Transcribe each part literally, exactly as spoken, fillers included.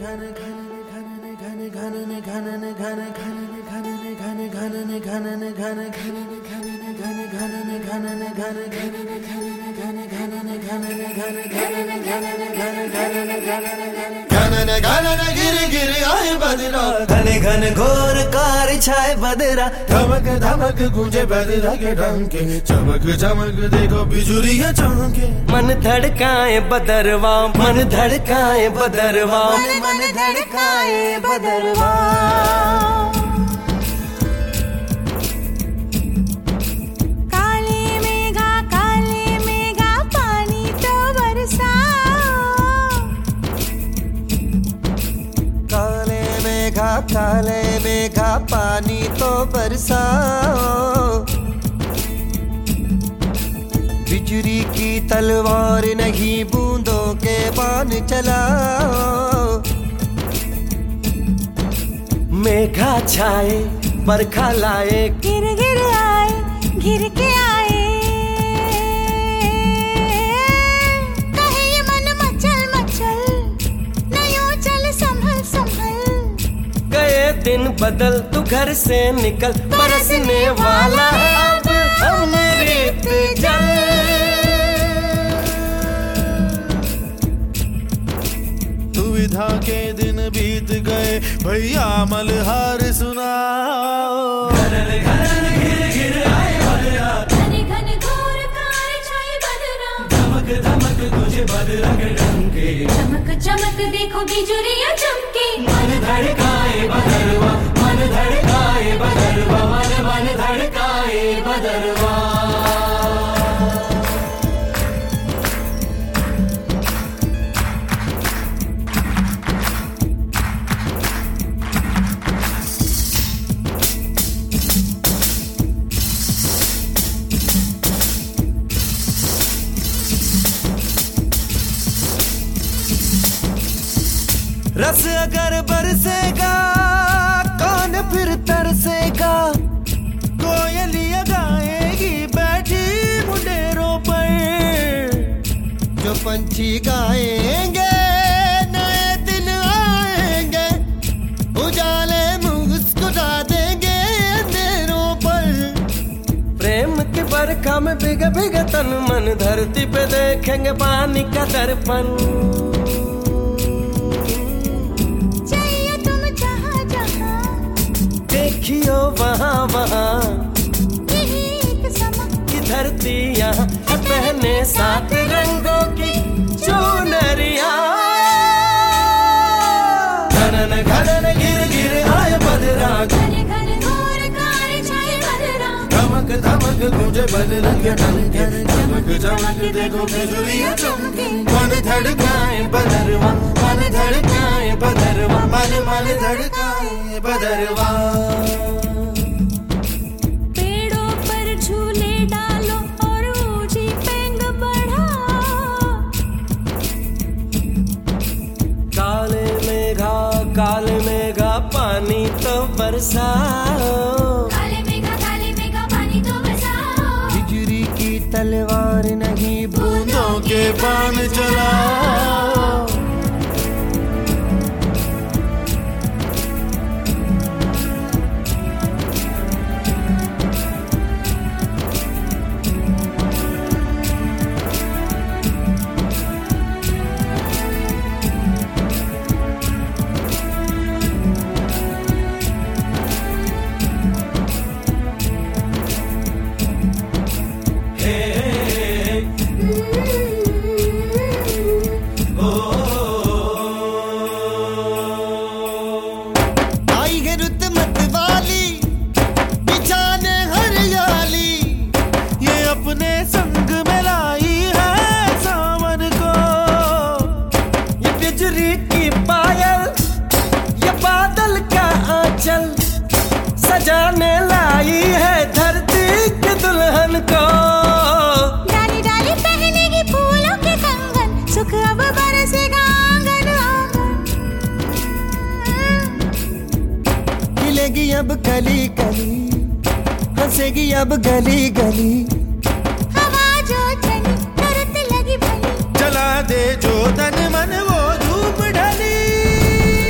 गिर आए बदरा, घने घन घोर कार छाए बदरा, धमक धमक गूंजे बदरा के डंके, चमक चमक देखो बिजुरियां चमके। मन धड़काए बदरवा, मन धड़काए बदरवा, मन धड़काए बदरवा। काले मेघा काले मेघा पानी तो बरसाओ, काले मेघा काले मेघा पानी तो बरसाओ। बिजली की तलवार नहीं बूंदों के बाण चलाओ। मेघा छाए बरखा लाए, गिर गिर आए गिर के आए। कहे ये मन मचल मचल, न यूं चल संभल संभल। गए दिन बदल तू घर से निकल, बरसने वाला अब अमृत जल। दुविधा के दिन बीत गए भैया मलहार सुनाओ। घनन घनन घिर घिर आए बदरा, घने घने घोर कार छाए बदरा, धमक धमक तुझे बदरा के डंके, चमक चमक देखो बिजुरियां चमके। मन धड़काए बदरवा, मन धड़काए बदरवा, मन मन धड़काए बदरवा। रस अगर बरसेगा कौन फिर तरसेगा। कोयलियां गाएगी बैठी मुंडेरों पर, जो पंछी गाएंगे नए दिन आएंगे। उजाले मुस्कुरा देंगे अंधेरों पर। प्रेम की बरखा में भीग भीग तन मन, धरती पे देखेंगे पानी का दर्पण। देखियो वहाँ वहाँ यही एक समा की धरती यहाँ है, पहने सात रंगों की चुनरिया। घनन घनन गिर गिर आए बदरा, घने घने घोर कार छाए बदरा, धमक धमक गूंजे बदरा के डंके, चमक चमक देखो बिजुरियां चमके। मन धड़काए बदरवा, मन धड़काए बदरवा, मन मन धड़काए बदरवा। पेड़ों पर झूले डालो और ऊंची पेंग बढ़ाओ। काले मेघा काले मेघा पानी तो बरसाओ। काले मेघा काले मेघा पानी तो बरसाओ। बिजली की तलवार नहीं बूंदों के बाण चलाओ। अपने संग में लाई है सावन को। ये बिजली की पायल, ये बादल का आंचल, सजाने लाई है धरती के दुल्हन को। डाली डाली पहनेगी फूलों के कंगन, सुख अब बरसेगा आंगन आंगन। खिलेगी अब कली कली, हंसेगी अब गली गली। हवा जो चली तरत लगी भली, जला दे जो तन मन वो धूप ढली।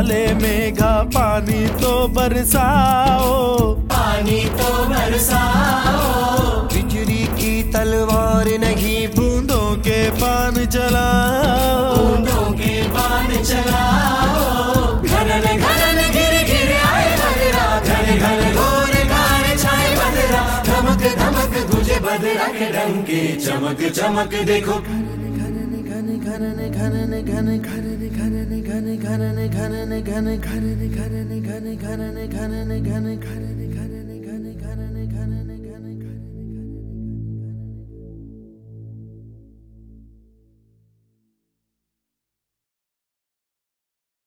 वाले मेघा पानी तो बरसाओ, पानी तो बरसाओ। बिजली की तलवार नहीं बूंदों के पान चलाओ, बूंदों के पान चलाओ। घनन घनन गिर गिर आए बदरा, घन घन घोर घार छाए बदरा। धमक धमक गुजे बदरा के डंके, चमक चमक देखो घन घन घन घन घन घन घन घन घन घन घन घन घन घन घन घन